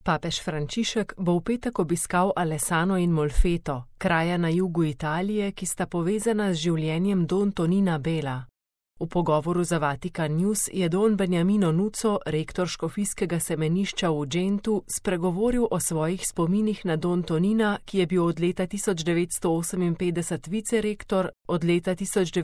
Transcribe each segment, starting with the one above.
Papež Frančišek bo v petek obiskal Alessano in Molfeto, kraja na jugu Italije, ki sta povezana z življenjem Don Tonina Bela. V pogovoru za Vatikan News je don Beniamino Nuco, rektor škofijskega semenišča v Gentu, spregovoril o svojih spominih na Don Tonina, ki je bil od leta 1958 vicerektor, od leta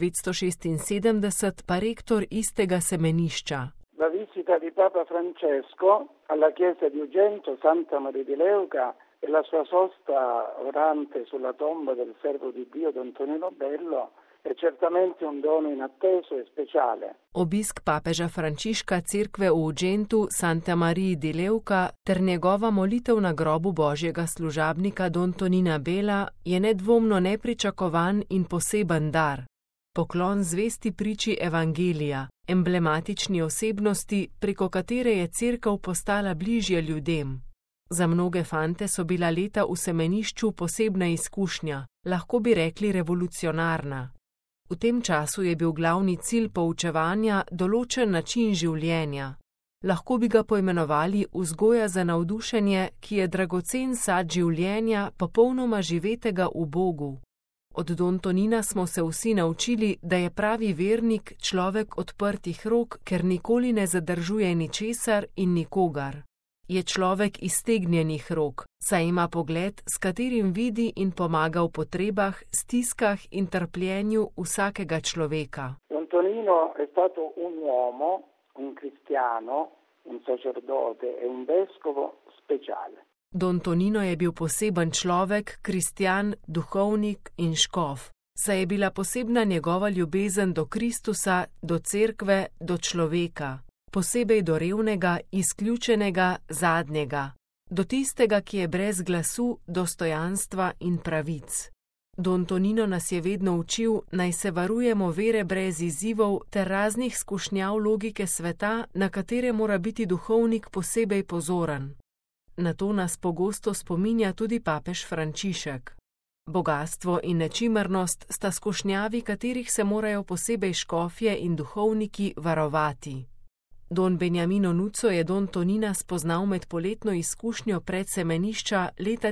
1976 pa rektor istega semenišča. La visita di Papa Francesco alla chiesa di Ugento, Santa Maria di Leuca e la sua sosta orante sulla tomba del servo di Dio Don Tonino Bello è certamente un dono inatteso e speciale. Obisk papeža Frančiška cerkve v Ugentu, Santa Maria di Leuca ter njegova molitev na grobu božjega služabnika Don Tonina Bela je nedvomno nepričakovan in poseben dar. Poklon zvesti priči evangelija, emblematični osebnosti, preko katere je cerkev postala bližje ljudem. Za mnoge fante so bila leta v semenišču posebna izkušnja, lahko bi rekli revolucionarna. V tem času je bil glavni cilj poučevanja določen način življenja. Lahko bi ga poimenovali vzgoja za navdušenje, ki je dragocen sad življenja, popolnoma živetega v Bogu. Od Don Tonina smo se vsi naučili, da je pravi vernik človek odprtih rok, ker nikoli ne zadržuje ničesar in nikogar. Je človek iztegnjenih rok, saj ima pogled, s katerim vidi in pomaga v potrebah, stiskah in trpljenju vsakega človeka. Don Tonino è stato un uomo, un cristiano, un sacerdote e un vescovo speciale. Don Tonino je bil poseben človek, kristjan, duhovnik in škof, saj je bila posebna njegova ljubezen do Kristusa, do cerkve, do človeka, posebej do revnega, izključenega, zadnjega, do tistega, ki je brez glasu, dostojanstva in pravic. Don Tonino nas je vedno učil, naj se varujemo vere brez izzivov ter raznih skušnjav logike sveta, na katere mora biti duhovnik posebej pozoren. Na to nas pogosto spominja tudi papež Frančišek. Bogastvo in nečimrnost sta skušnjavi, katerih se morajo posebej škofje in duhovniki varovati. Don Beniamino Nuco je Don Tonina spoznal med poletno izkušnjo pred semenišča leta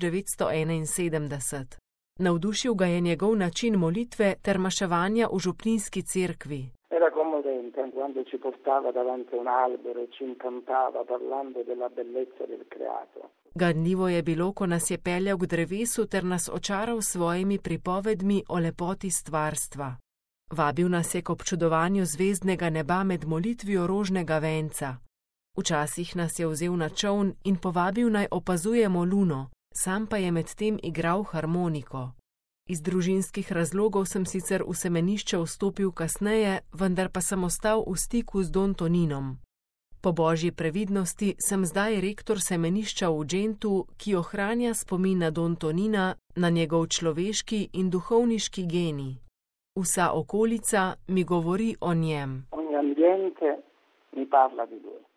1971. Navdušil ga je njegov način molitve ter maševanja v župnijski cerkvi. Era commovente quando ci portava davanti a un albero e ci incantava parlando della bellezza del creato. Ganljivo je bilo, ko nas je peljal k drevesu ter nas očaral s svojimi pripovedmi o lepoti stvarstva. Vabil nas je k občudovanju zvezdnega neba med molitvijo rožnega venca. Včasih nas je vzel na čoln in povabil naj opazujemo luno, sam pa je medtem igral harmoniko. Iz družinskih razlogov sem sicer v semenišče vstopil kasneje, vendar pa sem ostal v stiku z Don Toninom. Po božji previdnosti sem zdaj rektor semenišča v Gentu, ki ohranja spomin na Don Tonina, na njegov človeški in duhovniški genij. Vsa okolica mi govori o njem. Ogni ambiente mi parla di lui.